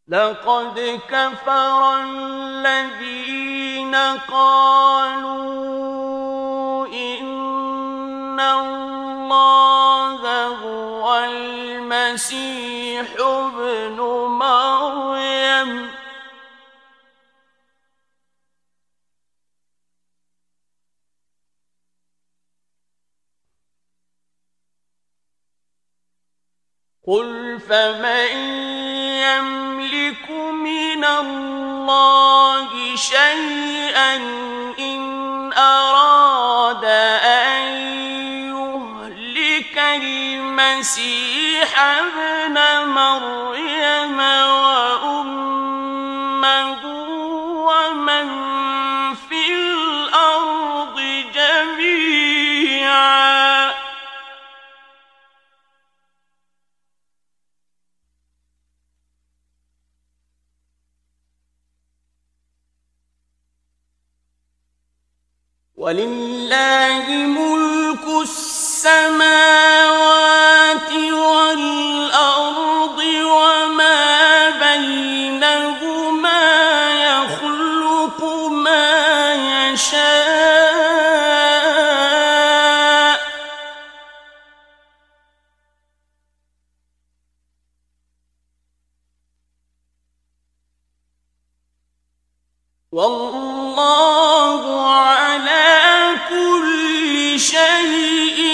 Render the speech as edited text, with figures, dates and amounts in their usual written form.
لقد كفر الذين قالوا إن الله هو المسيح ابن مريم قل فمن يملك من الله شيئا إن أراد أن يهلك المسيح ابن مريم وأمه ومن في الأرض جميعا ولله ملك السماوات والأرض وما بينهما يخلق ما يشاء والله على كل شيء